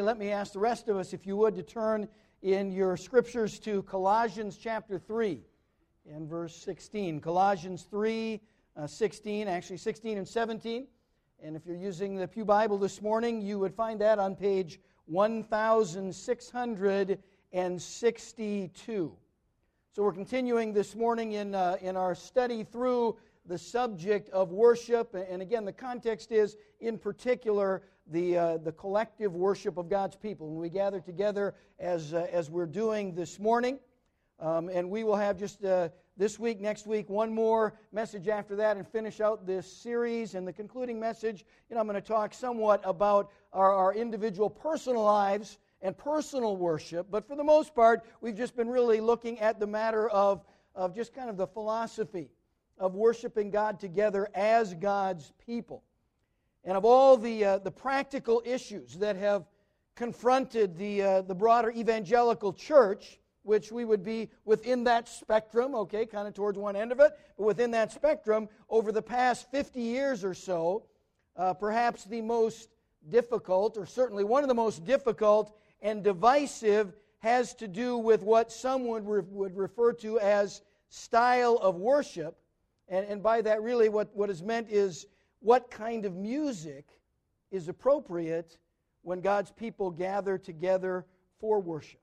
let me ask the rest of us, if you would, to turn in your scriptures to Colossians chapter 3 and verse 16. Colossians 3, 16, actually 16 and 17. And if you're using the Pew Bible this morning, you would find that on page 1662. So we're continuing this morning in our study through the subject of worship. And again, the context is, in particular, the collective worship of God's people. When we gather together as we're doing this morning, and we will have just this week, next week, one more message after that and finish out this series. And the concluding message, I'm going to talk somewhat about our individual personal lives and personal worship. But for the most part, we've just been really looking at the matter of just kind of the philosophy of worshiping God together as God's people. And of all the practical issues that have confronted the broader evangelical church, which we would be within that spectrum, okay, kind of towards one end of it, but within that spectrum, over the past 50 years or so, perhaps the most difficult, or certainly one of the most difficult and divisive, has to do with what some would refer to as style of worship. And by that, really, what is meant is what kind of music is appropriate when God's people gather together for worship.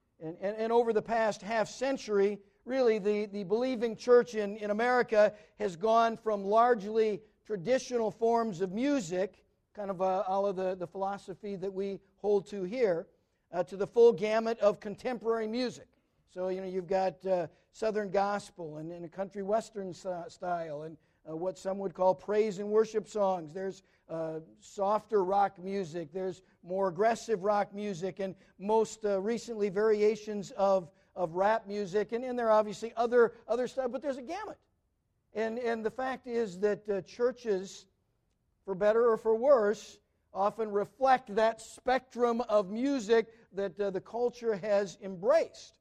And over the past half century, really, the believing church in America has gone from largely traditional forms of music, kind of all of the philosophy that we hold to here, to the full gamut of contemporary music. So, you've got Southern gospel and a country western style, and what some would call praise and worship songs. There's softer rock music. There's more aggressive rock music, and most recently variations of rap music. And there are obviously other stuff, but there's a gamut. And the fact is that churches, for better or for worse, often reflect that spectrum of music that the culture has embraced.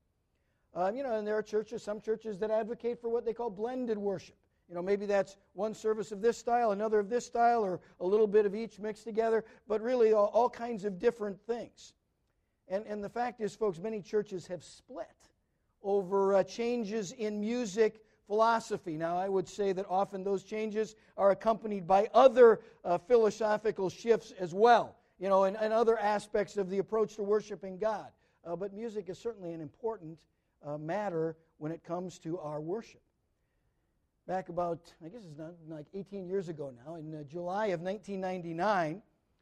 And there are some churches that advocate for what they call blended worship. Maybe that's one service of this style, another of this style, or a little bit of each mixed together, but really all kinds of different things. And the fact is, folks, many churches have split over changes in music philosophy. Now, I would say that often those changes are accompanied by other philosophical shifts as well, and other aspects of the approach to worshiping God. But music is certainly an important matter when it comes to our worship. Back about, I guess it's not like 18 years ago now, in July of 1999,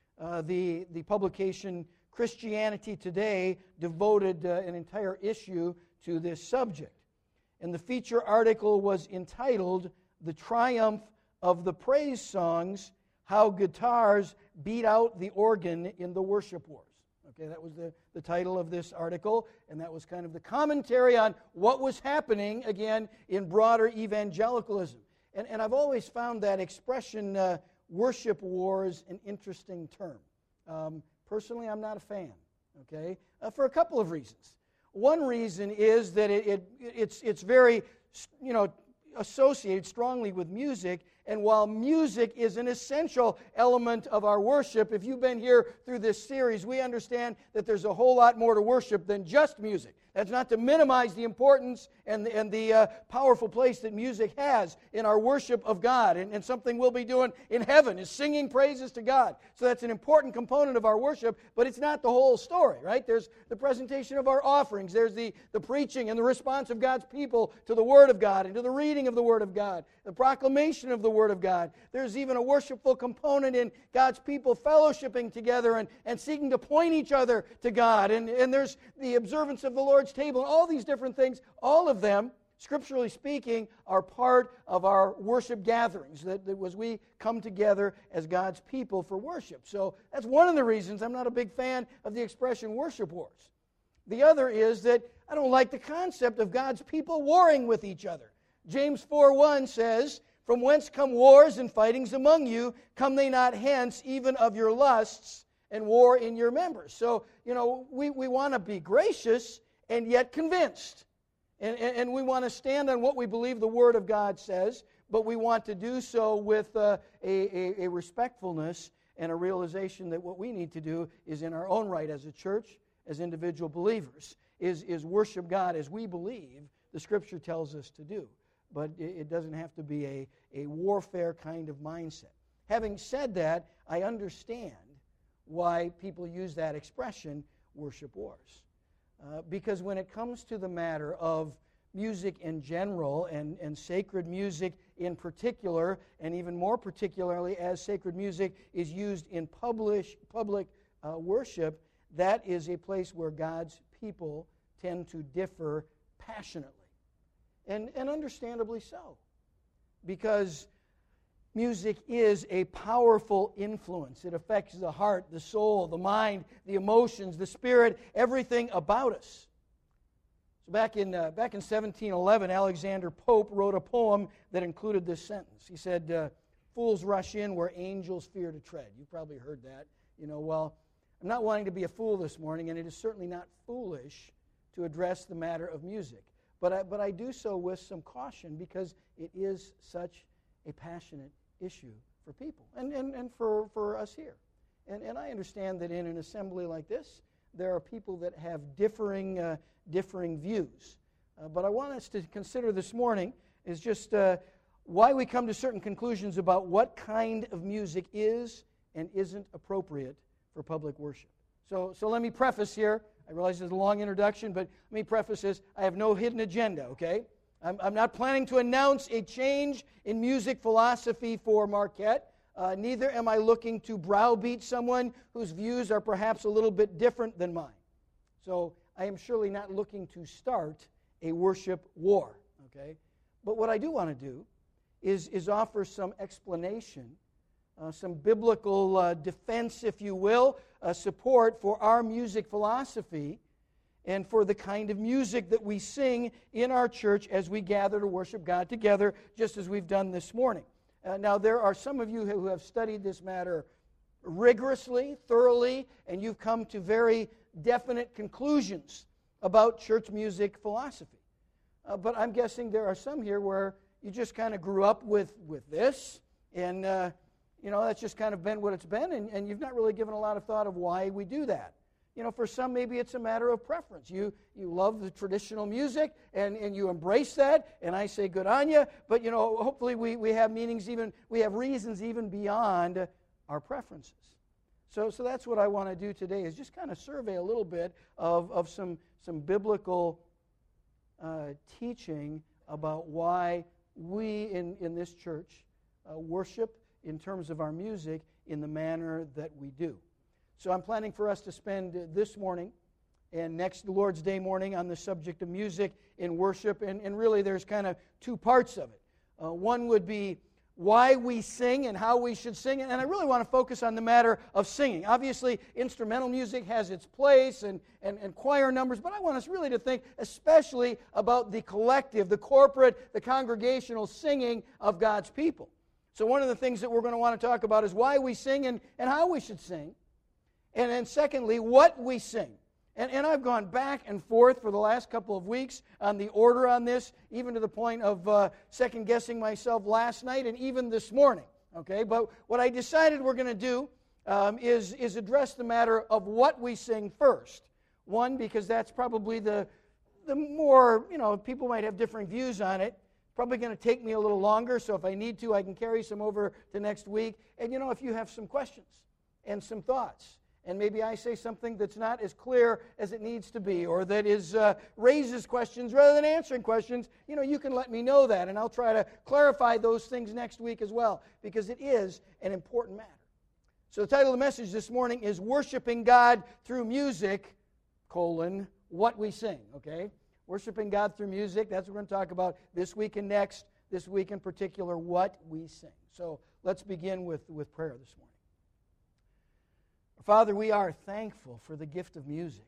the publication Christianity Today devoted an entire issue to this subject. And the feature article was entitled, "The Triumph of the Praise Songs, How Guitars Beat Out the Organ in the Worship Wars." Okay, that was the title of this article, and that was kind of the commentary on what was happening, again, in broader evangelicalism. And I've always found that expression, worship wars, an interesting term. Personally, I'm not a fan, okay, for a couple of reasons. One reason is that it's very, associated strongly with music. And while music is an essential element of our worship, if you've been here through this series, we understand that there's a whole lot more to worship than just music. That's not to minimize the importance and the powerful place that music has in our worship of God. And something we'll be doing in heaven is singing praises to God. So that's an important component of our worship, but it's not the whole story, right? There's the presentation of our offerings. There's the preaching and the response of God's people to the Word of God and to the reading of the Word of God, the proclamation of the Word of God. There's even a worshipful component in God's people fellowshipping together and seeking to point each other to God. And there's the observance of the Lord's table, and all these different things, all of them, scripturally speaking, are part of our worship gatherings, that as we come together as God's people for worship. So that's one of the reasons I'm not a big fan of the expression worship wars. The other is that I don't like the concept of God's people warring with each other. James 4:1 says, "From whence come wars and fightings among you? Come they not hence, even of your lusts and war in your members?" So, we want to be gracious and yet convinced. And we want to stand on what we believe the Word of God says, but we want to do so with a respectfulness and a realization that what we need to do is in our own right as a church, as individual believers, is worship God as we believe the Scripture tells us to do. But it doesn't have to be a warfare kind of mindset. Having said that, I understand why people use that expression, worship wars. Because when it comes to the matter of music in general and sacred music in particular, and even more particularly as sacred music is used in public worship, that is a place where God's people tend to differ passionately. And understandably so. Because music is a powerful influence. It affects the heart, the soul, the mind, the emotions, the spirit, everything about us. So back in 1711, Alexander Pope wrote a poem that included this sentence. He said, "Fools rush in where angels fear to tread." You've probably heard that. Well, I'm not wanting to be a fool this morning, and it is certainly not foolish to address the matter of music. But I do so with some caution because it is such a passionate issue for people and for us here. And I understand that in an assembly like this, there are people that have differing views. But I want us to consider this morning is just why we come to certain conclusions about what kind of music is and isn't appropriate for public worship. So let me preface here. I realize it's a long introduction, but let me preface this. I have no hidden agenda, okay? I'm not planning to announce a change in music philosophy for Marquette. Neither am I looking to browbeat someone whose views are perhaps a little bit different than mine. So I am surely not looking to start a worship war, okay? But what I do want to do is offer some explanation, some biblical defense, if you will, support for our music philosophy and for the kind of music that we sing in our church as we gather to worship God together, just as we've done this morning. Now, there are some of you who have studied this matter rigorously, thoroughly, and you've come to very definite conclusions about church music philosophy. But I'm guessing there are some here where you just kind of grew up with this, and that's just kind of been what it's been, and you've not really given a lot of thought of why we do that. For some, maybe it's a matter of preference. You love the traditional music, and you embrace that, and I say good on you, but, hopefully we have we have reasons even beyond our preferences. So that's what I want to do today, is just kind of survey a little bit of some biblical teaching about why we in this church worship in terms of our music in the manner that we do. So I'm planning for us to spend this morning and next Lord's Day morning on the subject of music in worship, and really there's kind of two parts of it. One would be why we sing and how we should sing, and I really want to focus on the matter of singing. Obviously, instrumental music has its place and choir numbers, but I want us really to think especially about the collective, the corporate, the congregational singing of God's people. So one of the things that we're going to want to talk about is why we sing and how we should sing. And then secondly, what we sing. And I've gone back and forth for the last couple of weeks on the order on this, even to the point of second-guessing myself last night and even this morning. Okay, but what I decided we're going to do is address the matter of what we sing first. One, because that's probably the more, people might have different views on it. Probably going to take me a little longer, so if I need to, I can carry some over to next week. And if you have some questions and some thoughts, and maybe I say something that's not as clear as it needs to be, or that raises questions rather than answering questions, you can let me know that, and I'll try to clarify those things next week as well, because it is an important matter. So the title of the message this morning is Worshiping God Through Music, what we sing, okay? Worshiping God through music, that's what we're going to talk about this week and next, this week in particular, what we sing. So let's begin with prayer this morning. Father, we are thankful for the gift of music.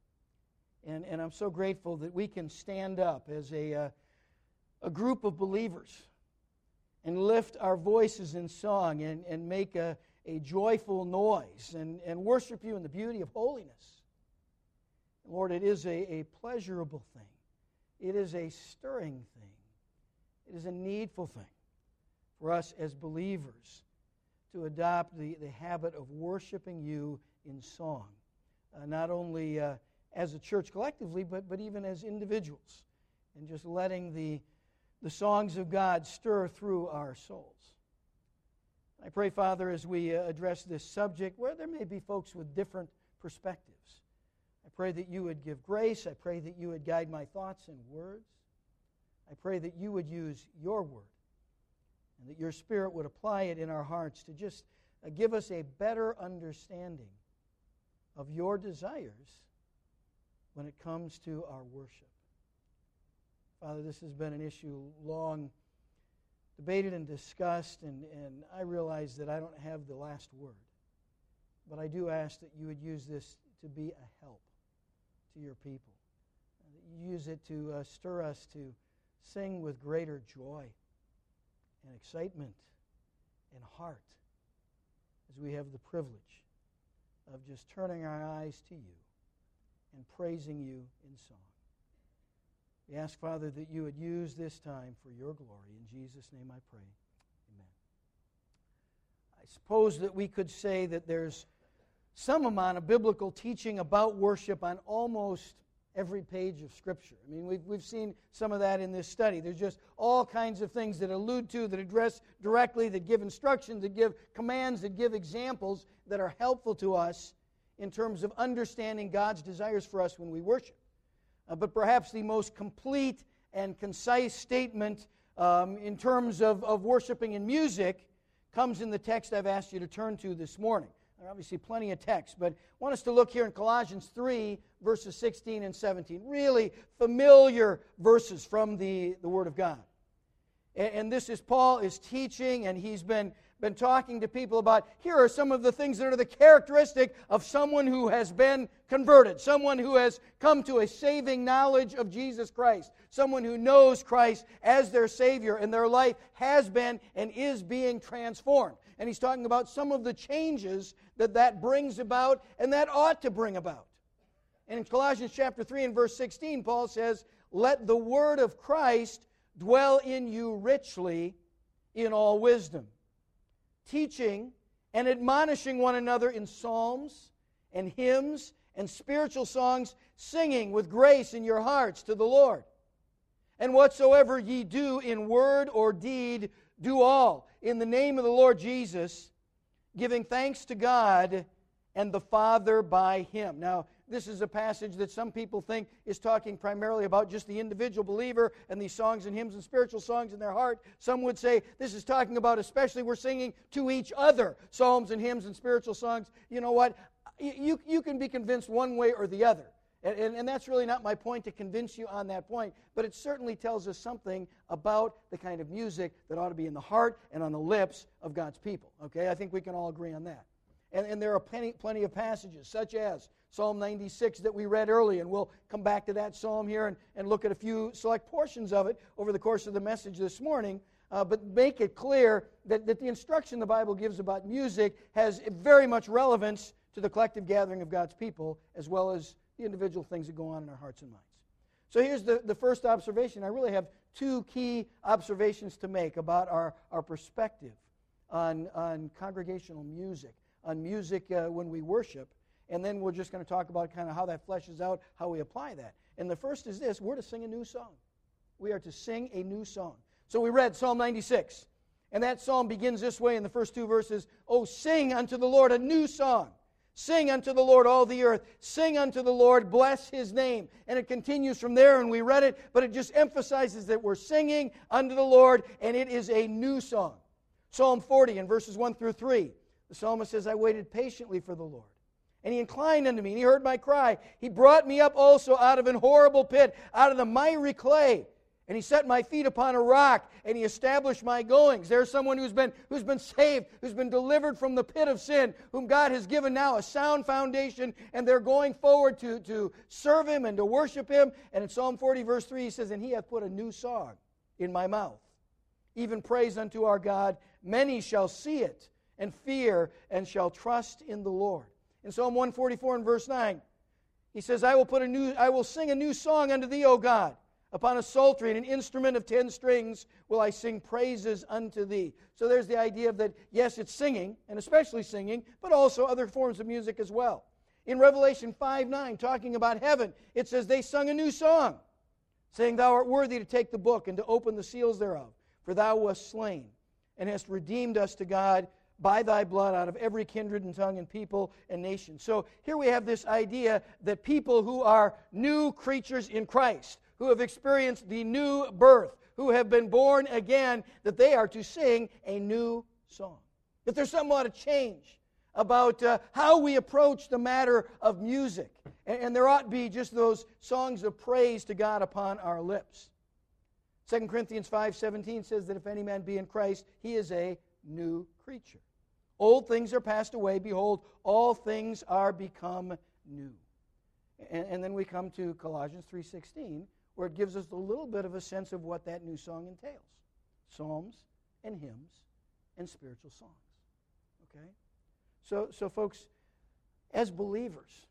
And I'm so grateful that we can stand up as a group of believers and lift our voices in song and make a joyful noise and worship you in the beauty of holiness. Lord, it is a pleasurable thing. It is a stirring thing. It is a needful thing for us as believers to adopt the habit of worshiping you in song, not only as a church collectively, but even as individuals, and just letting the songs of God stir through our souls. I pray, Father, as we address this subject, where there may be folks with different perspectives, I pray that you would give grace. I pray that you would guide my thoughts and words. I pray that you would use your word, and that your Spirit would apply it in our hearts to just give us a better understanding of your desires when it comes to our worship. Father, this has been an issue long debated and discussed, and I realize that I don't have the last word. But I do ask that you would use this to be a help to your people. That you use it to stir us to sing with greater joy and excitement and heart as we have the privilege of just turning our eyes to you and praising you in song. We ask, Father, that you would use this time for your glory. In Jesus' name I pray. Amen. I suppose that we could say that there's some amount of biblical teaching about worship on almost every page of Scripture. I mean, we've seen some of that in this study. There's just all kinds of things that allude to, that address directly, that give instructions, that give commands, that give examples that are helpful to us in terms of understanding God's desires for us when we worship. But perhaps the most complete and concise statement in terms of worshiping in music comes in the text I've asked you to turn to this morning. There are obviously plenty of text, but I want us to look here in Colossians 3, verses 16 and 17. Really familiar verses from the Word of God. And this is Paul is teaching, and he's been talking to people about, here are some of the things that are the characteristic of someone who has been converted, someone who has come to a saving knowledge of Jesus Christ, someone who knows Christ as their Savior, and their life has been and is being transformed. And he's talking about some of the changes that brings about and that ought to bring about. And in Colossians chapter 3 and verse 16, Paul says, "Let the word of Christ dwell in you richly in all wisdom, teaching and admonishing one another in psalms and hymns and spiritual songs, singing with grace in your hearts to the Lord. And whatsoever ye do in word or deed, do all in the name of the Lord Jesus, giving thanks to God and the Father by Him." Now, this is a passage that some people think is talking primarily about just the individual believer and these songs and hymns and spiritual songs in their heart. Some would say this is talking about especially we're singing to each other psalms and hymns and spiritual songs. You know what? You can be convinced one way or the other. And that's really not my point to convince you on that point, but it certainly tells us something about the kind of music that ought to be in the heart and on the lips of God's people. Okay? I think we can all agree on that. And there are plenty of passages, such as Psalm 96 that we read earlier, and we'll come back to that psalm here and look at a few select portions of it over the course of the message this morning, but make it clear that the instruction the Bible gives about music has very much relevance to the collective gathering of God's people, as well as the individual things that go on in our hearts and minds. So here's the first observation. I really have two key observations to make about our perspective on congregational music, on music when we worship, and then we're just going to talk about kind of how that fleshes out, how we apply that. And the first is this: we're to sing a new song. We are to sing a new song. So we read Psalm 96, and that psalm begins this way in the first two verses: "Oh, sing unto the Lord a new song. Sing unto the Lord all the earth. Sing unto the Lord, bless His name." And it continues from there, and we read it, but it just emphasizes that we're singing unto the Lord, and it is a new song. Psalm 40 in verses 1 through 3, the psalmist says, "I waited patiently for the Lord, and He inclined unto me, and He heard my cry. He brought me up also out of an horrible pit, out of the miry clay. And He set my feet upon a rock, and He established my goings." There's someone who's been saved, who's been delivered from the pit of sin, whom God has given now a sound foundation, and they're going forward to serve Him and to worship Him. And in Psalm 40, verse 3, he says, "And He hath put a new song in my mouth, even praise unto our God. Many shall see it, and fear, and shall trust in the Lord." In Psalm 144 and verse 9, he says, I will sing a new song unto Thee, O God. Upon a psaltery and an instrument of 10 strings will I sing praises unto thee. So there's the idea of that, yes, it's singing, and especially singing, but also other forms of music as well. In Revelation 5:9, talking about heaven, it says they sung a new song, saying, Thou art worthy to take the book and to open the seals thereof, for thou wast slain, and hast redeemed us to God by thy blood out of every kindred and tongue and people and nation. So here we have this idea that people who are new creatures in Christ, who have experienced the new birth, who have been born again, that they are to sing a new song. That there's something ought to change about how we approach the matter of music. And there ought to be just those songs of praise to God upon our lips. 2 Corinthians 5:17 says that if any man be in Christ, he is a new creature. Old things are passed away. Behold, all things are become new. And then we come to Colossians 3:16, where it gives us a little bit of a sense of what that new song entails. Psalms and hymns and spiritual songs. Okay? So folks, as believers,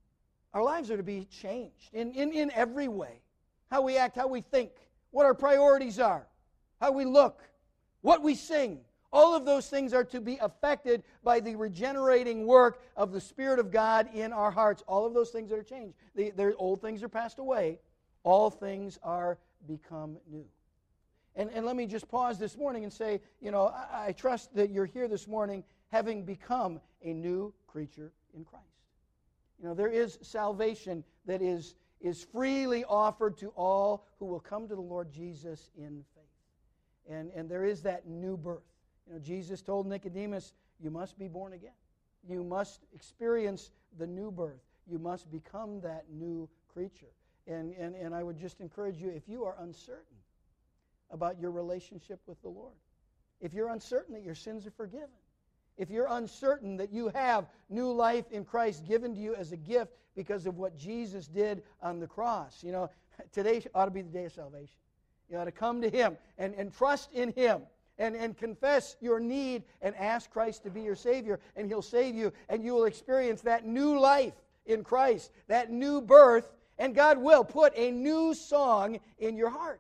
our lives are to be changed in every way. How we act, how we think, what our priorities are, how we look, what we sing. All of those things are to be affected by the regenerating work of the Spirit of God in our hearts. All of those things are changed. Old things are passed away. All things are become new. And let me just pause this morning and say, I trust that you're here this morning having become a new creature in Christ. There is salvation that is freely offered to all who will come to the Lord Jesus in faith. And there is that new birth. Jesus told Nicodemus, you must be born again. You must experience the new birth. You must become that new creature. And I would just encourage you, if you are uncertain about your relationship with the Lord, if you're uncertain that your sins are forgiven, if you're uncertain that you have new life in Christ given to you as a gift because of what Jesus did on the cross, today ought to be the day of salvation. You ought to come to Him and trust in Him and confess your need and ask Christ to be your Savior, and He'll save you, and you will experience that new life in Christ, that new birth, and God will put a new song in your heart.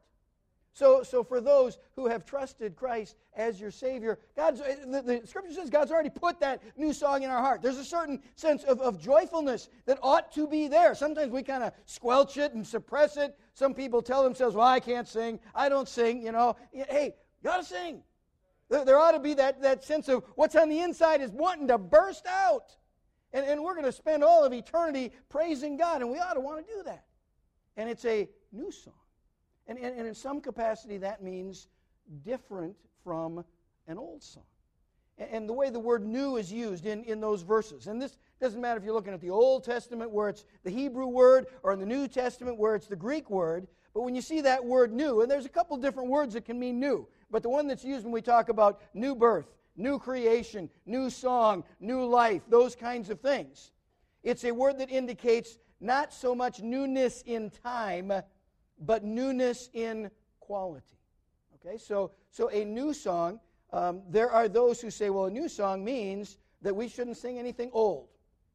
So for those who have trusted Christ as your Savior, the Scripture says God's already put that new song in our heart. There's a certain sense of joyfulness that ought to be there. Sometimes we kind of squelch it and suppress it. Some people tell themselves, well, I can't sing. I don't sing, Hey, you ought to sing. There ought to be that sense of what's on the inside is wanting to burst out. And we're going to spend all of eternity praising God, and we ought to want to do that. And it's a new song. And in some capacity, that means different from an old song. And the way the word new is used in those verses. And this doesn't matter if you're looking at the Old Testament where it's the Hebrew word or in the New Testament where it's the Greek word. But when you see that word new, and there's a couple different words that can mean new. But the one that's used when we talk about new birth, new creation, new song, new life, those kinds of things. It's a word that indicates not so much newness in time, but newness in quality. Okay, so a new song, there are those who say, well, a new song means that we shouldn't sing anything old.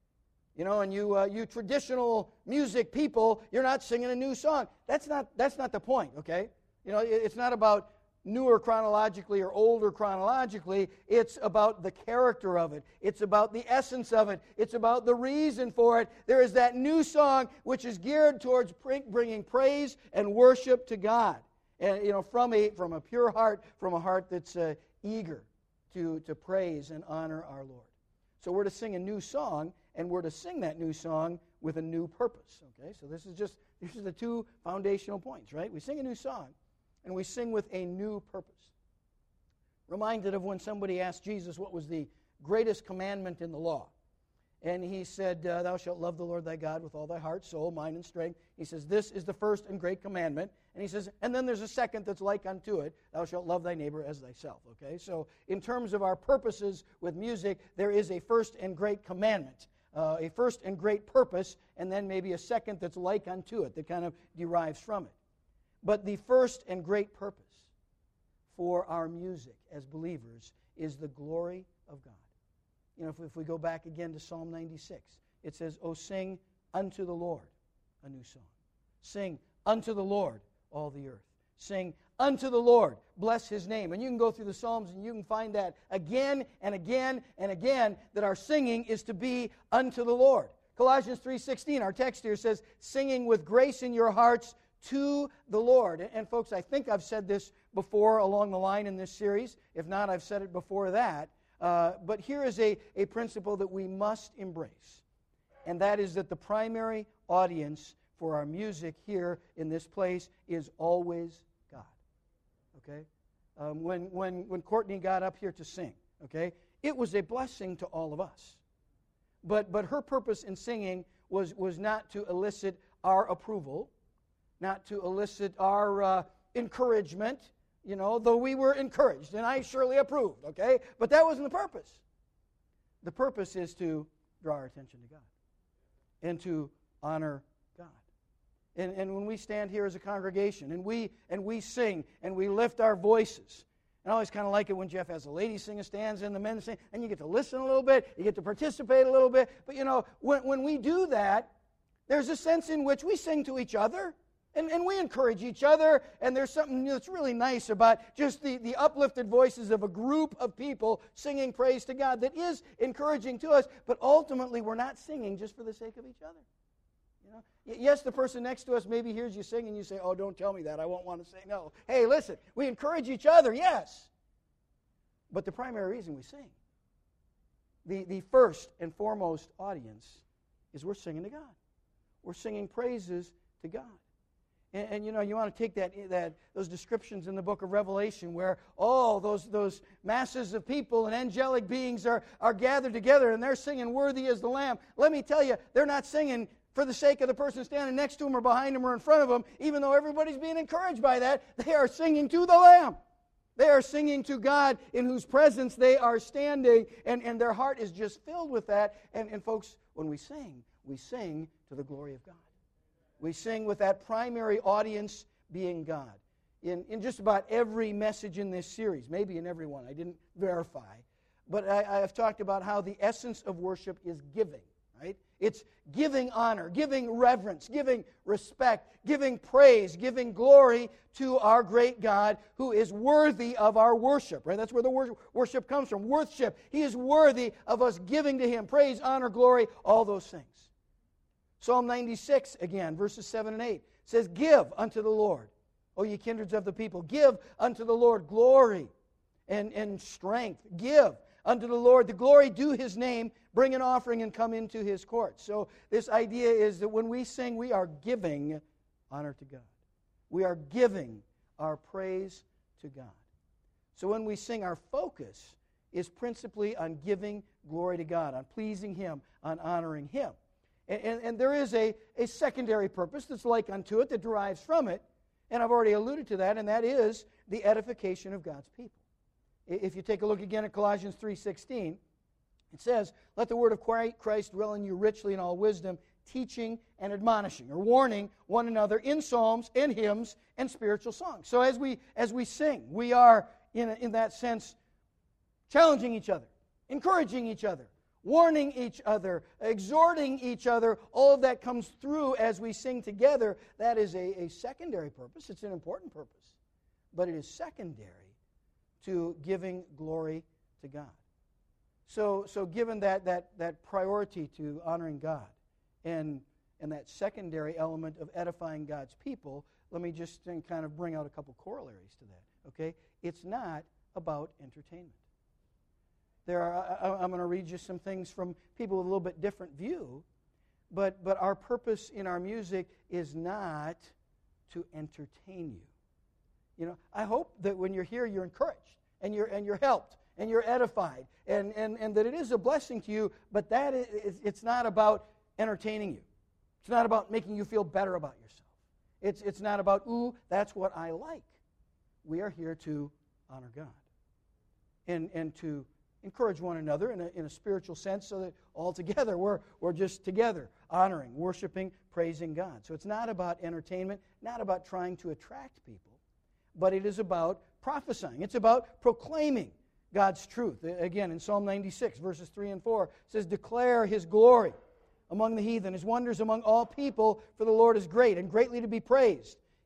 And you traditional music people, you're not singing a new song. That's not the point, okay? It's not about newer chronologically or older chronologically. It's about the character of it. It's about the essence of it. It's about the reason for it. There is that new song which is geared towards bringing praise and worship to God. And from a pure heart, from a heart that's eager to praise and honor our Lord. So we're to sing a new song, and we're to sing that new song with a new purpose. Okay, so these are the two foundational points, right? We sing a new song, and we sing with a new purpose. Reminded of when somebody asked Jesus what was the greatest commandment in the law. And he said, thou shalt love the Lord thy God with all thy heart, soul, mind, and strength. He says, this is the first and great commandment. And he says, and then there's a second that's like unto it, thou shalt love thy neighbor as thyself. Okay, so in terms of our purposes with music, there is a first and great commandment, a first and great purpose, and then maybe a second that's like unto it, that kind of derives from it. But the first and great purpose for our music as believers is the glory of God. If we go back again to Psalm 96, it says, "O sing unto the Lord a new song. Sing unto the Lord, all the earth. Sing unto the Lord, bless His name. And you can go through the Psalms and you can find that again and again and again, that our singing is to be unto the Lord. Colossians 3:16, our text here says, singing with grace in your hearts to the Lord. And folks, I think I've said this before along the line in this series. If not, I've said it before that. But here is a principle that we must embrace. And that is that the primary audience for our music here in this place is always God. Okay? When Courtney got up here to sing, okay, it was a blessing to all of us. But her purpose in singing was not to elicit our approval, not to elicit our encouragement, though we were encouraged, and I surely approved, okay? But that wasn't the purpose. The purpose is to draw our attention to God and to honor God. And when we stand here as a congregation and we sing and we lift our voices, and I always kind of like it when Jeff has the ladies sing a stanza and the men sing, and you get to listen a little bit, you get to participate a little bit. But when we do that, there's a sense in which we sing to each other. And we encourage each other, and there's something that's really nice about just the uplifted voices of a group of people singing praise to God that is encouraging to us, but ultimately we're not singing just for the sake of each other. Yes, the person next to us maybe hears you sing and you say, oh, don't tell me that, I won't want to say no. Hey, listen, we encourage each other, yes, but the primary reason we sing, the first and foremost audience is we're singing to God. We're singing praises to God. And you want to take those descriptions in the book of Revelation where those masses of people and angelic beings are gathered together and they're singing worthy is the Lamb. Let me tell you, they're not singing for the sake of the person standing next to them or behind them or in front of them, even though everybody's being encouraged by that. They are singing to the Lamb. They are singing to God in whose presence they are standing, and their heart is just filled with that. And folks, when we sing to the glory of God. We sing with that primary audience being God. In just about every message in this series, maybe in every one, I didn't verify, but I've talked about how the essence of worship is giving, right? It's giving honor, giving reverence, giving respect, giving praise, giving glory to our great God who is worthy of our worship, right? That's where the worship comes from, worship. He is worthy of us giving to Him praise, honor, glory, all those things. Psalm 96, again, verses 7 and 8, says, give unto the Lord, O ye kindreds of the people. Give unto the Lord glory and strength. Give unto the Lord the glory due His name. Bring an offering and come into His courts. So this idea is that when we sing, we are giving honor to God. We are giving our praise to God. So when we sing, our focus is principally on giving glory to God, on pleasing Him, on honoring Him. And there is a secondary purpose that's like unto it that derives from it, and I've already alluded to that, and that is the edification of God's people. If you take a look again at Colossians 3:16, it says, let the word of Christ dwell in you richly in all wisdom, teaching and admonishing, or warning one another in psalms and hymns and spiritual songs. So as we sing, we are, in that sense, challenging each other, encouraging each other, warning each other, exhorting each other. All of that comes through as we sing together. That is a secondary purpose. It's an important purpose, but it is secondary to giving glory to God. So given that priority to honoring God and that secondary element of edifying God's people, let me just kind of bring out a couple corollaries to that. Okay, it's not about entertainment. I'm going to read you some things from people with a little bit different view, but our purpose in our music is not to entertain you. I hope that when you're here, you're encouraged and you're helped and you're edified and that it is a blessing to you. But it's not about entertaining you. It's not about making you feel better about yourself. It's not about, ooh, that's what I like. We are here to honor God and to encourage one another in a spiritual sense so that all together we're just together, honoring, worshiping, praising God. So it's not about entertainment, not about trying to attract people, but it is about prophesying. It's about proclaiming God's truth. Again, in Psalm 96, verses 3 and 4, it says, declare His glory among the heathen, His wonders among all people, for the Lord is great and greatly to be praised.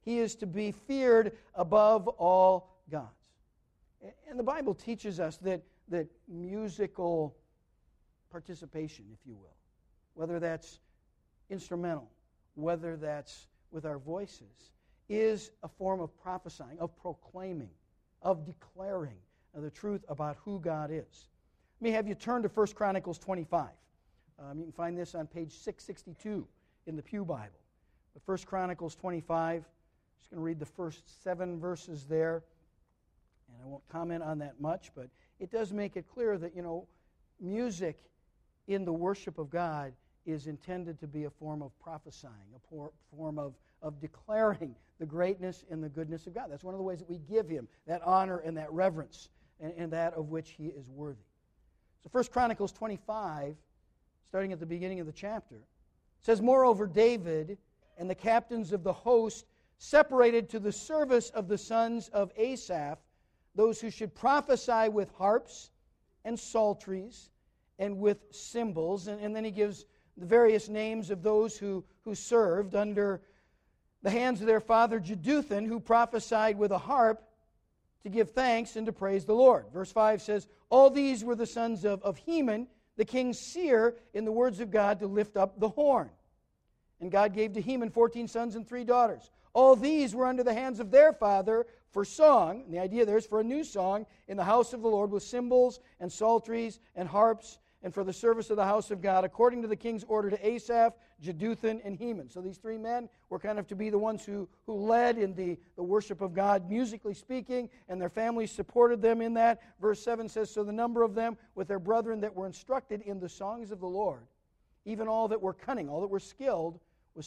He is to be feared above all gods. And the Bible teaches us that musical participation, if you will, whether that's instrumental, whether that's with our voices, is a form of prophesying, of proclaiming, of declaring the truth about who God is. Let me have you turn to 1 Chronicles 25. You can find this on page 662 in the Pew Bible. But 1 Chronicles 25, I'm just going to read the first 7 verses there. And I won't comment on that much, but it does make it clear that, music in the worship of God is intended to be a form of prophesying, a form of declaring the greatness and the goodness of God. That's one of the ways that we give Him that honor and that reverence and that of which He is worthy. So 1 Chronicles 25, starting at the beginning of the chapter, says, "Moreover, David and the captains of the host separated to the service of the sons of Asaph those who should prophesy with harps and psalteries and with cymbals." And then he gives the various names of those who served under the hands of their father Jeduthun, who prophesied with a harp to give thanks and to praise the Lord. Verse 5 says, "All these were the sons of Heman, the king's seer, in the words of God to lift up the horn. And God gave to Heman 14 sons and 3 daughters. All these were under the hands of their father for song," and the idea there is for a new song, "in the house of the Lord with cymbals and psalteries and harps, and for the service of the house of God, according to the king's order to Asaph, Jeduthun, and Heman." So these 3 men were kind of to be the ones who led in the worship of God, musically speaking, and their families supported them in that. Verse 7 says, "So the number of them with their brethren that were instructed in the songs of the Lord, even all that were cunning, all that were skilled, was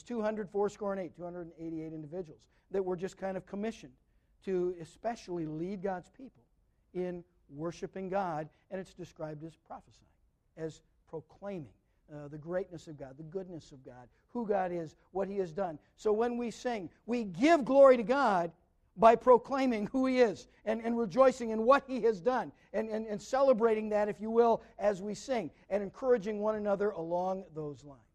288 individuals that were just kind of commissioned to especially lead God's people in worshiping God, and it's described as prophesying, as proclaiming the greatness of God, the goodness of God, who God is, what He has done. So when we sing, we give glory to God by proclaiming who He is and rejoicing in what He has done and celebrating that, if you will, as we sing and encouraging one another along those lines.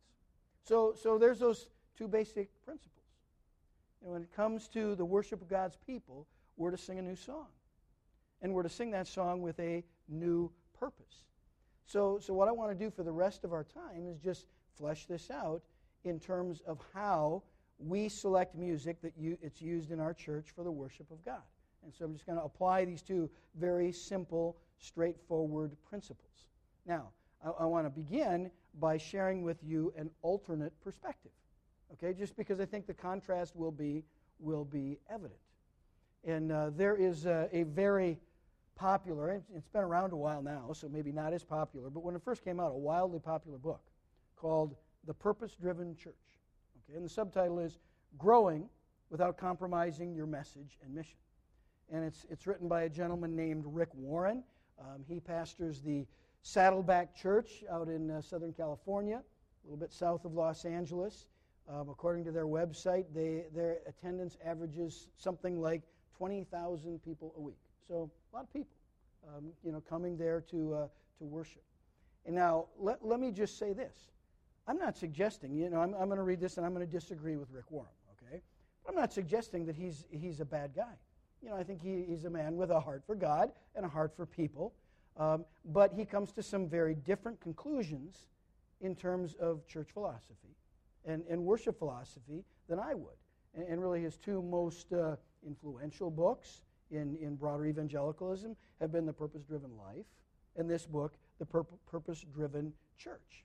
So there's those 2 basic principles. And when it comes to the worship of God's people, we're to sing a new song. And we're to sing that song with a new purpose. So what I want to do for the rest of our time is just flesh this out in terms of how we select music that it's used in our church for the worship of God. And so I'm just going to apply these 2 very simple, straightforward principles. Now, I want to begin by sharing with you an alternate perspective, okay? Just because I think the contrast will be evident. And there is a very popular, it's been around a while now, so maybe not as popular, but when it first came out, a wildly popular book called The Purpose-Driven Church. Okay? And the subtitle is Growing Without Compromising Your Message and Mission. And it's written by a gentleman named Rick Warren. He pastors the Saddleback Church out in Southern California, a little bit south of Los Angeles. According to their website, their attendance averages something like 20,000 people a week. So a lot of people, coming there to worship. And now, let me just say this. I'm not suggesting, I'm going to read this and I'm going to disagree with Rick Warren, okay? But I'm not suggesting that he's a bad guy. I think he's a man with a heart for God and a heart for people. But he comes to some very different conclusions in terms of church philosophy and worship philosophy than I would. And really his 2 most influential books in broader evangelicalism have been The Purpose-Driven Life and this book, The Purpose-Driven Church.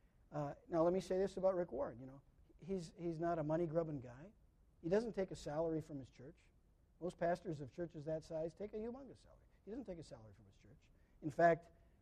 Now let me say this about Rick Warren. He's not a money-grubbing guy. He doesn't take a salary from his church. Most pastors of churches that size take a humongous salary. He doesn't take a salary from his church. In fact,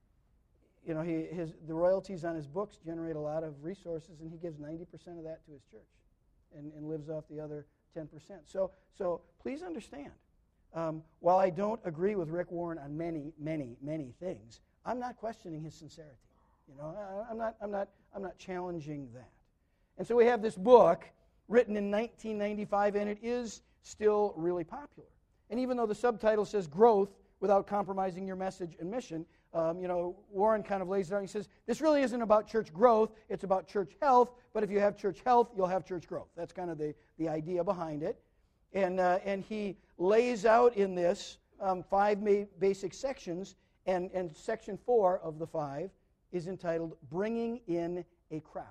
the royalties on his books generate a lot of resources, and he gives 90% of that to his church and lives off the other 10%. So please understand, while I don't agree with Rick Warren on many, many, many things, I'm not questioning his sincerity. I'm not challenging that. And so we have this book written in 1995, and it is still really popular. And even though the subtitle says Growth Without Compromising Your Message and Mission, Warren kind of lays it out. He says, this really isn't about church growth, it's about church health, but if you have church health, you'll have church growth. That's kind of the idea behind it. And he lays out in this 5 basic sections, and section 4 of the 5 is entitled Bringing in a Crowd.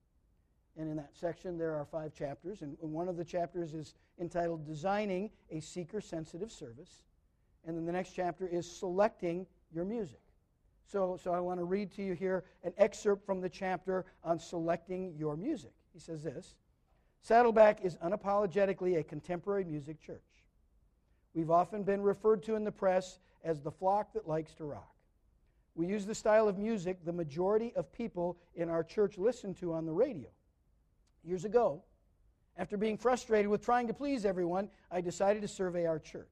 And in that section there are 5 chapters, and one of the chapters is entitled Designing a Seeker-Sensitive Service. And then the next chapter is Selecting Your Music. So I want to read to you here an excerpt from the chapter on selecting your music. He says this: Saddleback is unapologetically a contemporary music church. We've often been referred to in the press as the flock that likes to rock. We use the style of music the majority of people in our church listen to on the radio. Years ago, after being frustrated with trying to please everyone, I decided to survey our church.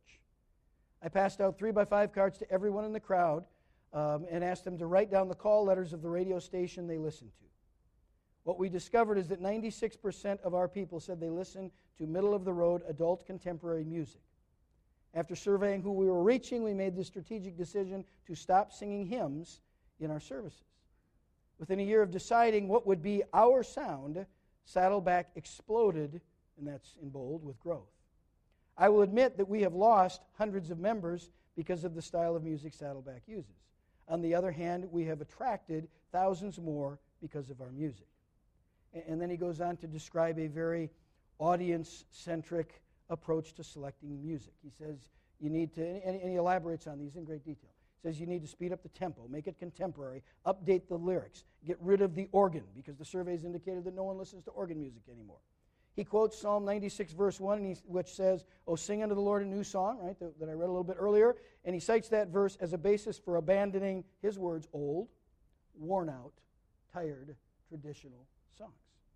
I passed out 3x5 cards to everyone in the crowd and asked them to write down the call letters of the radio station they listened to. What we discovered is that 96% of our people said they listened to middle-of-the-road adult contemporary music. After surveying who we were reaching, we made the strategic decision to stop singing hymns in our services. Within a year of deciding what would be our sound, Saddleback exploded, and that's in bold, with growth. I will admit that we have lost hundreds of members because of the style of music Saddleback uses. On the other hand, we have attracted thousands more because of our music. And then he goes on to describe a very audience-centric approach to selecting music. He says you need to, and he elaborates on these in great detail. He says you need to speed up the tempo, make it contemporary, update the lyrics, get rid of the organ, because the surveys indicated that no one listens to organ music anymore. He quotes Psalm 96, verse 1, which says, "Oh, sing unto the Lord a new song," right, that I read a little bit earlier. And he cites that verse as a basis for abandoning, his words, old, worn out, tired, traditional songs.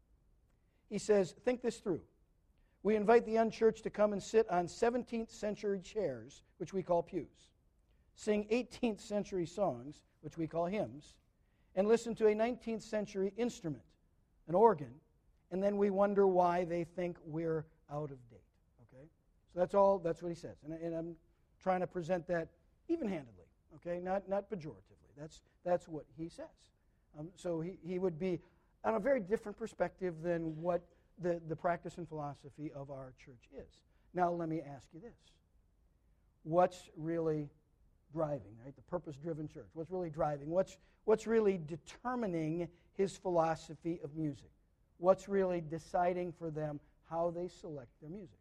He says, think this through. We invite the unchurched to come and sit on 17th century chairs, which we call pews, sing 18th century songs, which we call hymns, and listen to a 19th century instrument, an organ, and then we wonder why they think we're out of date. Okay? So that's what he says. And I'm trying to present that even-handedly, okay? Not pejoratively. That's what he says. So he would be on a very different perspective than what the practice and philosophy of our church is. Now let me ask you this. What's really driving, right? The purpose-driven church. What's really driving? What's really determining his philosophy of music? What's really deciding for them how they select their music?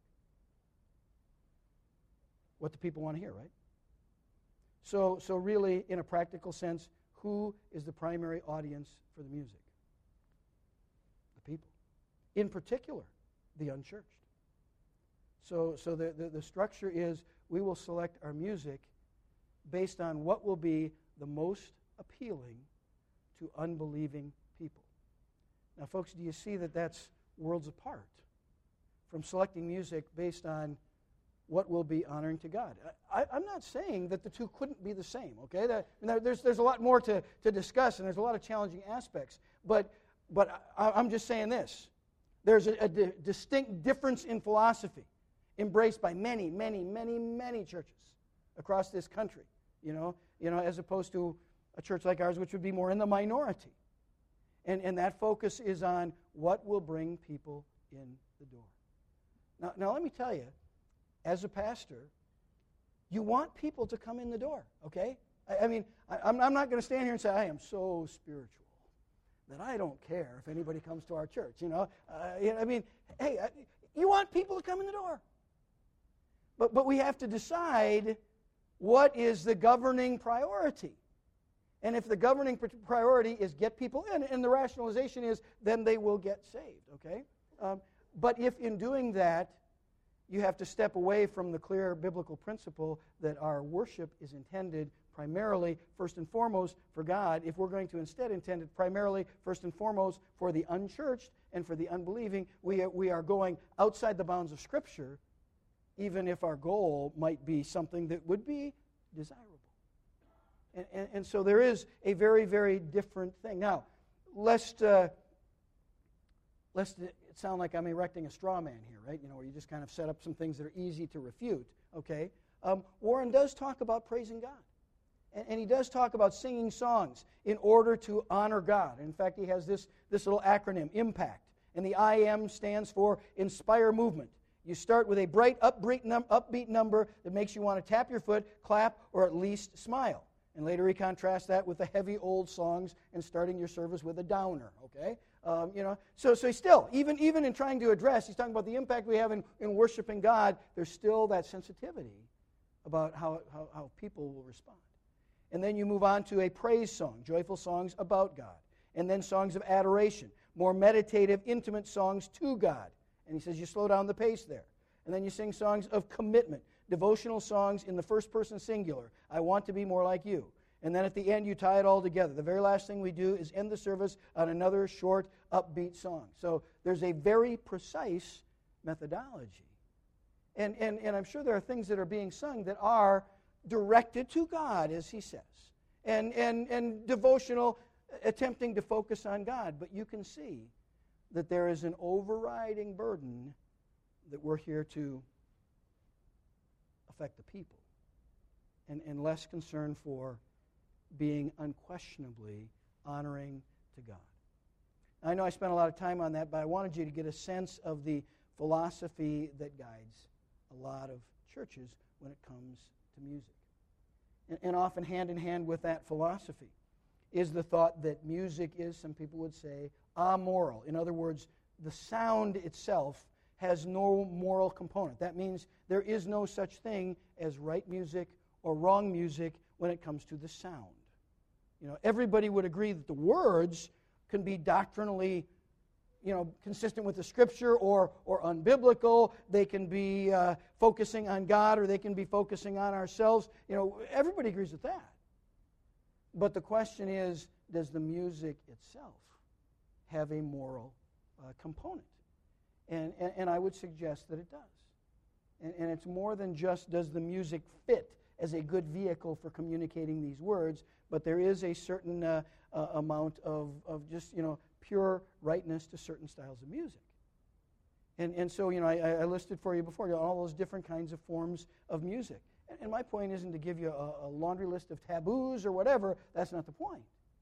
What do people want to hear, right? So really, in a practical sense, who is the primary audience for the music? The people. In particular, the unchurched. So the structure is we will select our music based on what will be the most appealing to unbelieving people. Now, folks, do you see that that's worlds apart from selecting music based on what will be honoring to God? I'm not saying that the two couldn't be the same, okay? There's a lot more to discuss, and there's a lot of challenging aspects. But I'm just saying this. There's a distinct difference in philosophy embraced by many, many, many, many churches across this country, you know, as opposed to a church like ours, which would be more in the minority. And that focus is on what will bring people in the door. Now let me tell you, as a pastor, you want people to come in the door, okay? I mean, I'm not going to stand here and say, I am so spiritual that I don't care if anybody comes to our church, you know? I mean, hey, you want people to come in the door. But we have to decide what is the governing priority. And if the governing priority is get people in, and the rationalization is then they will get saved, okay? But if in doing that, you have to step away from the clear biblical principle that our worship is intended primarily, first and foremost, for God, if we're going to instead intend it primarily, first and foremost, for the unchurched and for the unbelieving, we are going outside the bounds of Scripture, even if our goal might be something that would be desirable. And so there is a very, very different thing. Now, lest it sound like I'm erecting a straw man here, right? You know, where you just kind of set up some things that are easy to refute, okay? Warren does talk about praising God. And he does talk about singing songs in order to honor God. In fact, he has this little acronym, IMPACT. And the IM stands for Inspire Movement. You start with a bright, upbeat number that makes you want to tap your foot, clap, or at least smile. And later he contrasts that with the heavy old songs and starting your service with a downer, okay? So he's still, even in trying to address, he's talking about the impact we have in worshiping God, there's still that sensitivity about how people will respond. And then you move on to a praise song, joyful songs about God. And then songs of adoration, more meditative, intimate songs to God. And he says you slow down the pace there. And then you sing songs of commitment, devotional songs in the first person singular. I want to be more like you. And then at the end you tie it all together. The very last thing we do is end the service on another short, upbeat song. So there's a very precise methodology. And I'm sure there are things that are being sung that are directed to God, as he says. And devotional, attempting to focus on God. But you can see that there is an overriding burden that we're here to affect the people, and less concern for being unquestionably honoring to God. I know I spent a lot of time on that, but I wanted you to get a sense of the philosophy that guides a lot of churches when it comes to music. And often hand in hand with that philosophy is the thought that music is, some people would say, amoral. In other words, the sound itself has no moral component. That means there is no such thing as right music or wrong music when it comes to the sound. Everybody would agree that the words can be doctrinally, consistent with the Scripture or unbiblical. They can be focusing on God, or they can be focusing on ourselves. Everybody agrees with that. But the question is, does the music itself have a moral component? And I would suggest that it does. And it's more than just does the music fit as a good vehicle for communicating these words, but there is a certain amount of just, pure rightness to certain styles of music. And so, I listed for you before all those different kinds of forms of music. And my point isn't to give you a laundry list of taboos or whatever. That's not the point.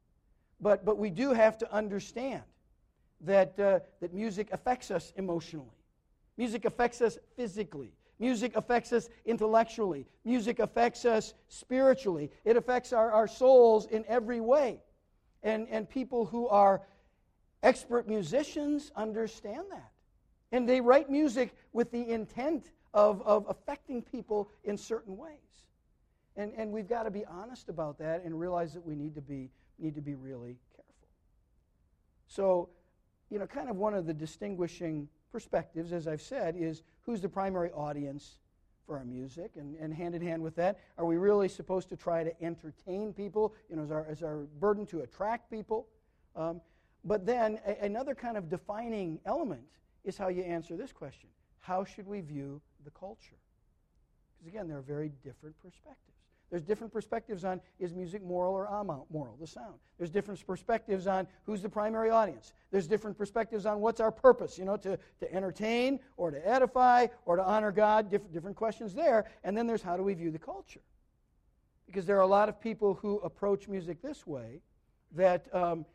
But we do have to understand that music affects us emotionally. Music affects us physically. Music affects us intellectually. Music affects us spiritually. It affects our souls in every way. And people who are expert musicians understand that. And they write music with the intent of affecting people in certain ways. And we've got to be honest about that and realize that we need to be really careful. So, kind of one of the distinguishing perspectives, as I've said, is who's the primary audience for our music, and hand in hand with that, are we really supposed to try to entertain people? Is our burden to attract people? But then another kind of defining element is how you answer this question: how should we view the culture? Because again, there are very different perspectives. There's different perspectives on, is music moral or amoral, the sound. There's different perspectives on who's the primary audience. There's different perspectives on what's our purpose, to entertain or to edify or to honor God, different questions there. And then there's how do we view the culture? Because there are a lot of people who approach music this way, that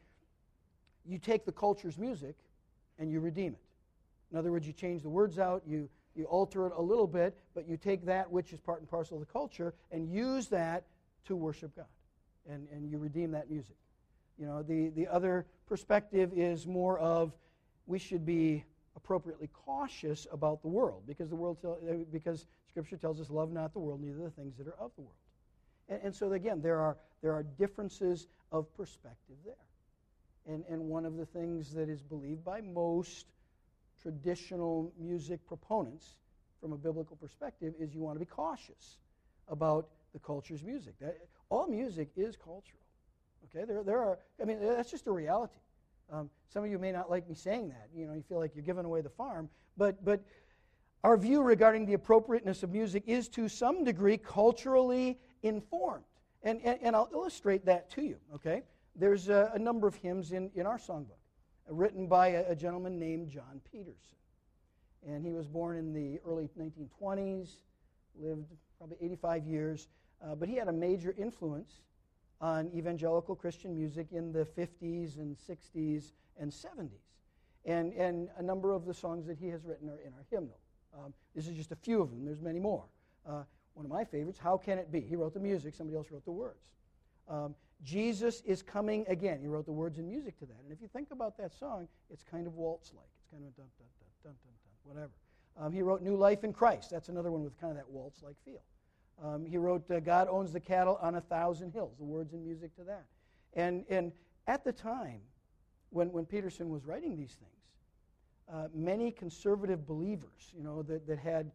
you take the culture's music and you redeem it. In other words, you change the words out, you alter it a little bit, but you take that which is part and parcel of the culture and use that to worship God. And you redeem that music. The other perspective is more of we should be appropriately cautious about the world, because because Scripture tells us, love not the world, neither the things that are of the world. And so again, there are differences of perspective there. And one of the things that is believed by most traditional music proponents from a biblical perspective is you want to be cautious about the culture's music. All music is cultural. Okay, there are. That's just a reality. Some of you may not like me saying that. You feel like you're giving away the farm. But our view regarding the appropriateness of music is to some degree culturally informed. And I'll illustrate that to you. Okay, there's a number of hymns in our songbook, written by a gentleman named John Peterson. And he was born in the early 1920s, lived probably 85 years, but he had a major influence on evangelical Christian music in the 50s and 60s and 70s. And a number of the songs that he has written are in our hymnal. This is just a few of them. There's many more. One of my favorites, How Can It Be? He wrote the music. Somebody else wrote the words. Jesus is Coming Again. He wrote the words and music to that. And if you think about that song, it's kind of waltz-like. It's kind of dun-dun-dun-dun-dun-dun, whatever. He wrote New Life in Christ. That's another one with kind of that waltz-like feel. He wrote God Owns the Cattle on 1,000 Hills, the words and music to that. And at the time, when Peterson was writing these things, many conservative believers, that had,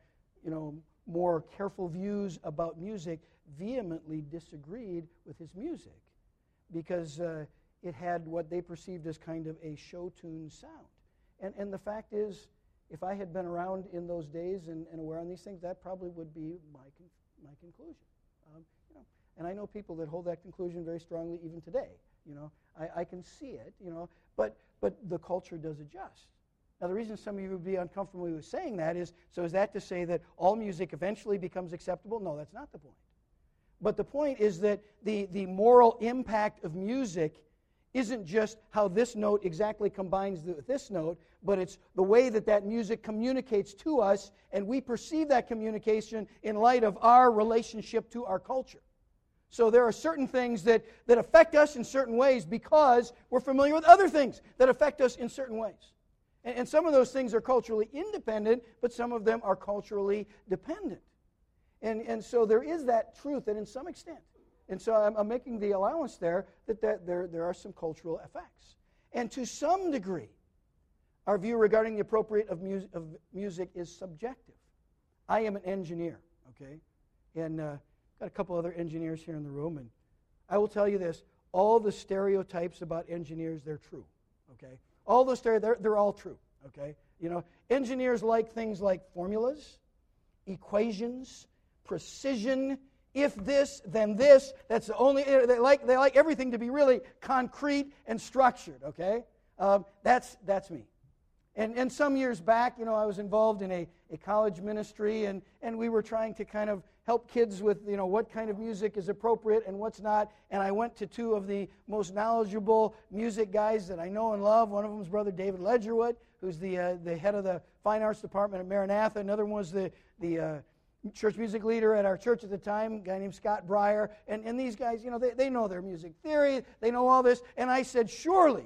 more careful views about music, vehemently disagreed with his music because it had what they perceived as kind of a show tune sound. And the fact is, if I had been around in those days and aware on these things, that probably would be my conclusion. And I know people that hold that conclusion very strongly even today. I can see it, but the culture does adjust. Now, the reason some of you would be uncomfortable with saying that is that to say that all music eventually becomes acceptable? No, that's not the point. But the point is that the moral impact of music isn't just how this note exactly combines with this note, but it's the way that music communicates to us, and we perceive that communication in light of our relationship to our culture. So there are certain things that affect us in certain ways because we're familiar with other things that affect us in certain ways. And some of those things are culturally independent, but some of them are culturally dependent. And so there is that truth, and in some extent. And so I'm making the allowance there that there are some cultural effects. And to some degree, our view regarding the appropriate of music is subjective. I am an engineer, okay? And got a couple other engineers here in the room, and I will tell you this, all the stereotypes about engineers, they're true, okay? All those they're all true, okay? Engineers like things like formulas, equations, precision. If this, then this. That's the only. They like everything to be really concrete and structured, okay? That's me. And some years back, I was involved in a college ministry, and we were trying to kind of help kids with, what kind of music is appropriate and what's not. And I went to two of the most knowledgeable music guys that I know and love. One of them is Brother David Ledgerwood, who's the head of the Fine Arts Department at Maranatha. Another one was the church music leader at our church at the time, a guy named Scott Breyer. And these guys, they know their music theory. They know all this. And I said, surely,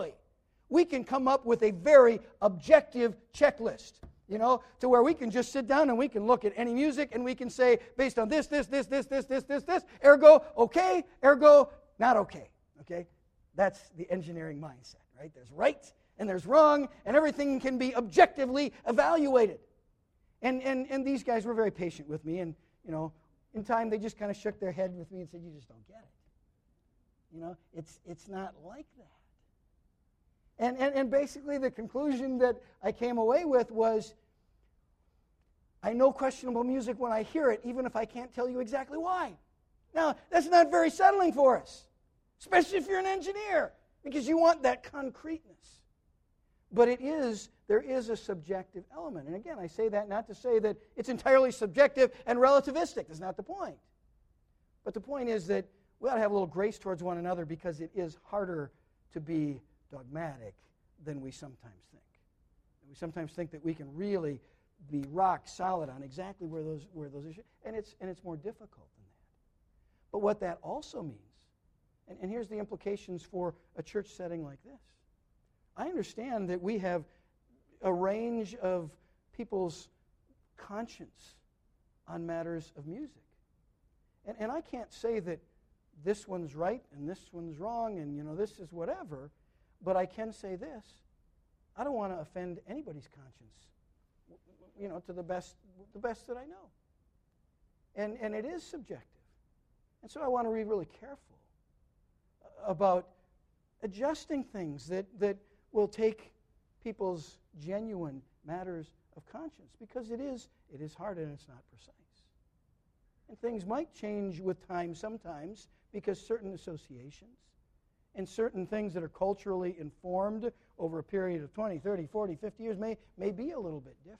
we can come up with a very objective checklist, to where we can just sit down and we can look at any music and we can say, based on this, ergo okay, ergo not okay, okay? That's the engineering mindset, right? There's right and there's wrong, and everything can be objectively evaluated. And these guys were very patient with me, and, in time they just kind of shook their head with me and said, you just don't get it. It's not like that. And basically the conclusion that I came away with was, I know questionable music when I hear it, even if I can't tell you exactly why. Now, that's not very settling for us, especially if you're an engineer, because you want that concreteness. But there is a subjective element. And again, I say that not to say that it's entirely subjective and relativistic. That's not the point. But the point is that we ought to have a little grace towards one another because it is harder to be dogmatic than we sometimes think. We sometimes think that we can really be rock solid on exactly where those issues, and it's more difficult than that. But what that also means, and here's the implications for a church setting like this. I understand that we have a range of people's conscience on matters of music. And I can't say that this one's right and this one's wrong and, this is whatever, but I can say this. I don't want to offend anybody's conscience, to the best that I know. And it is subjective. And so I want to be really careful about adjusting things that will take people's genuine matters of conscience, because it is hard and it's not precise. And things might change with time sometimes because certain associations and certain things that are culturally informed over a period of 20, 30, 40, 50 years may be a little bit different.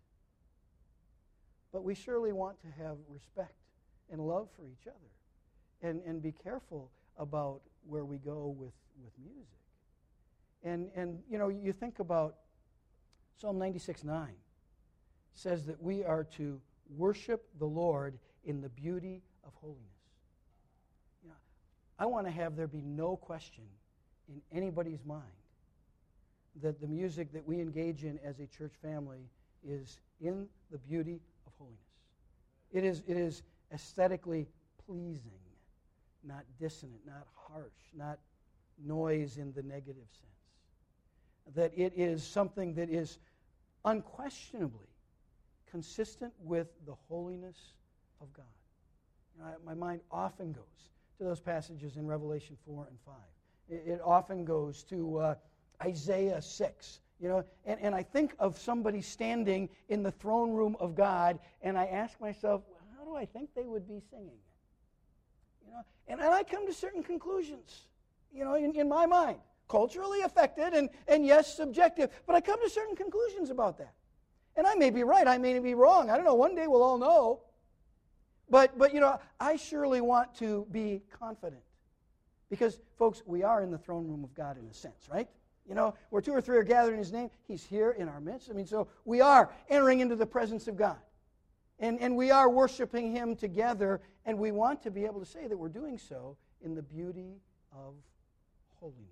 But we surely want to have respect and love for each other and be careful about where we go with music. And you think about Psalm 96:9. says that we are to worship the Lord in the beauty of holiness. You know, I want to have there be no question in anybody's mind that the music that we engage in as a church family is in the beauty of holiness. It is aesthetically pleasing, not dissonant, not harsh, not noise in the negative sense. That it is something that is unquestionably consistent with the holiness of God. You know, my mind often goes to those passages in Revelation 4 and 5. It often goes to Isaiah 6. You know, and I think of somebody standing in the throne room of God, and I ask myself, how do I think they would be singing? You know, and I come to certain conclusions, you know, in my mind. Culturally affected and yes, subjective, but I come to certain conclusions about that. And I may be right, I may be wrong. I don't know, one day we'll all know. But you know, I surely want to be confident. Because, folks, we are in the throne room of God in a sense, right? You know, where two or three are gathered in His name, He's here in our midst. I mean, so we are entering into the presence of God. And we are worshiping Him together, and we want to be able to say that we're doing so in the beauty of holiness.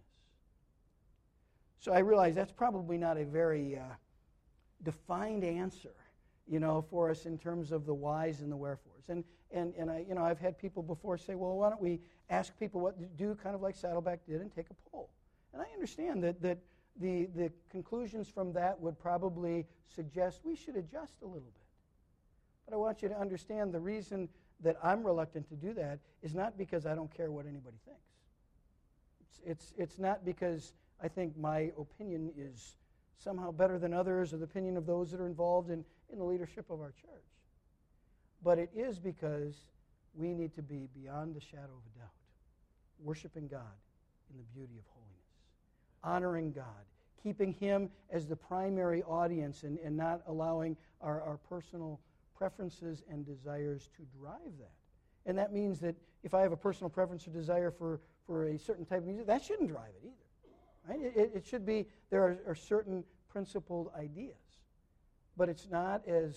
So I realize that's probably not a very defined answer, you know, for us in terms of the whys and the wherefores. And I, you know, I've had people before say, well, why don't we ask people what to do, kind of like Saddleback did, and take a poll. And I understand that the conclusions from that would probably suggest we should adjust a little bit. But I want you to understand the reason that I'm reluctant to do that is not because I don't care what anybody thinks. It's not because I think my opinion is somehow better than others or the opinion of those that are involved in the leadership of our church. But it is because we need to be beyond the shadow of a doubt, worshiping God in the beauty of holiness, honoring God, keeping Him as the primary audience and not allowing our personal preferences and desires to drive that. And that means that if I have a personal preference or desire for a certain type of music, that shouldn't drive it either. Right? It should be, there are certain principled ideas. But it's not as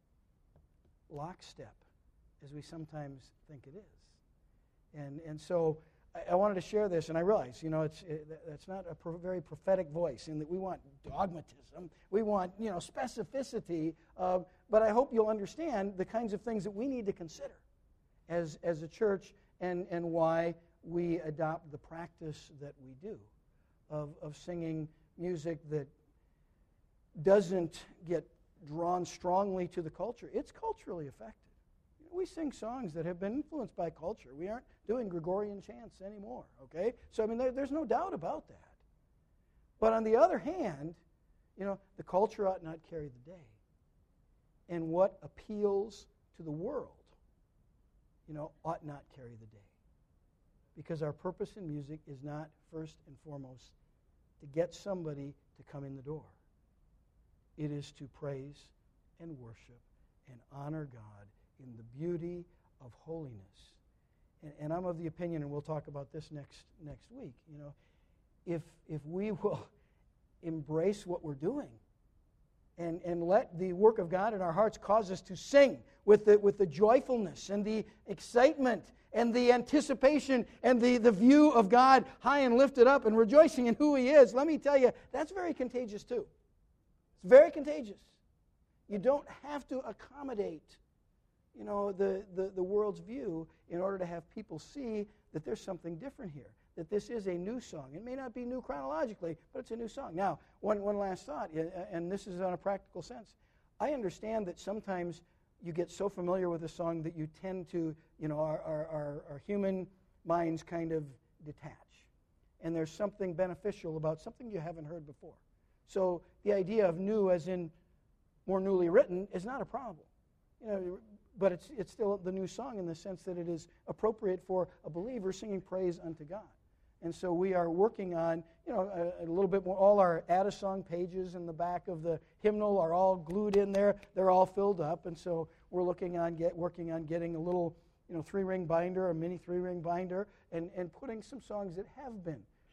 lockstep as we sometimes think it is. And so I wanted to share this, and I realize, you know, that's not a very prophetic voice in that we want dogmatism. We want, you know, specificity. But I hope you'll understand the kinds of things that we need to consider as a church and why we adopt the practice that we do of singing music that doesn't get drawn strongly to the culture. It's culturally affected. You know, we sing songs that have been influenced by culture. We aren't doing Gregorian chants anymore, okay? So, I mean, there's no doubt about that. But on the other hand, you know, the culture ought not carry the day. And what appeals to the world, you know, ought not carry the day. Because our purpose in music is not first and foremost to get somebody to come in the door. It is to praise and worship and honor God in the beauty of holiness. And I'm of the opinion, and we'll talk about this next week, you know, if we will embrace what we're doing and let the work of God in our hearts cause us to sing with the joyfulness and the excitement and the anticipation and the view of God high and lifted up and rejoicing in who He is, let me tell you, that's very contagious too. It's very contagious. You don't have to accommodate, you know, the world's view in order to have people see that there's something different here, that this is a new song. It may not be new chronologically, but it's a new song. Now, one last thought, and this is on a practical sense. I understand that sometimes you get so familiar with a song that you tend to, you know, our human minds kind of detach. And there's something beneficial about something you haven't heard before. So the idea of new as in more newly written is not a problem. You know, but it's still the new song in the sense that it is appropriate for a believer singing praise unto God. And so we are working on, you know, a little bit more. All our Add a Song pages in the back of the hymnal are all glued in there. They're all filled up. And so we're working on getting a little, you know, 3-ring binder, a mini 3-ring binder, and putting some songs that have been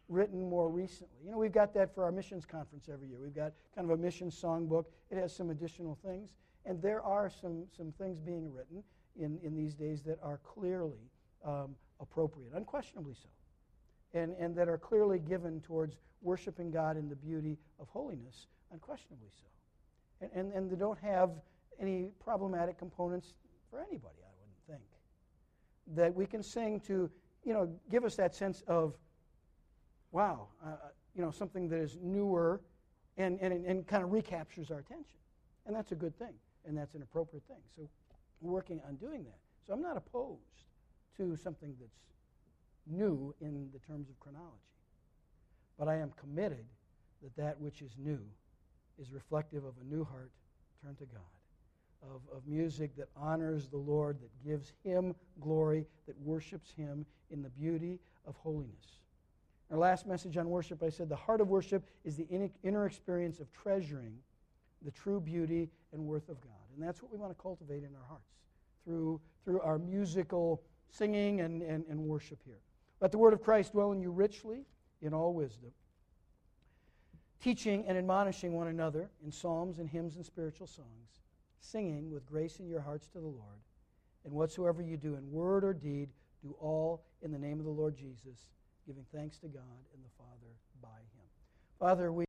written more recently. You know, we've got that for our missions conference every year. We've got kind of a missions songbook. It has some additional things. And there are some things being written in these days that are clearly appropriate, unquestionably so, and that are clearly given towards worshiping God in the beauty of holiness, unquestionably so. And they don't have any problematic components for anybody, I wouldn't think. That we can sing to, give us that sense of, wow, something that is newer and kind of recaptures our attention. And that's a good thing, and that's an appropriate thing. So we're working on doing that. So I'm not opposed to something that's new in the terms of chronology. But I am committed that which is new is reflective of a new heart turned to God, of music that honors the Lord, that gives Him glory, that worships Him in the beauty of holiness. Our last message on worship, I said the heart of worship is the inner experience of treasuring the true beauty and worth of God. And that's what we want to cultivate in our hearts through our musical singing and worship here. Let the word of Christ dwell in you richly in all wisdom, teaching and admonishing one another in psalms and hymns and spiritual songs, singing with grace in your hearts to the Lord. And whatsoever you do in word or deed, do all in the name of the Lord Jesus, giving thanks to God and the Father by Him. Father, we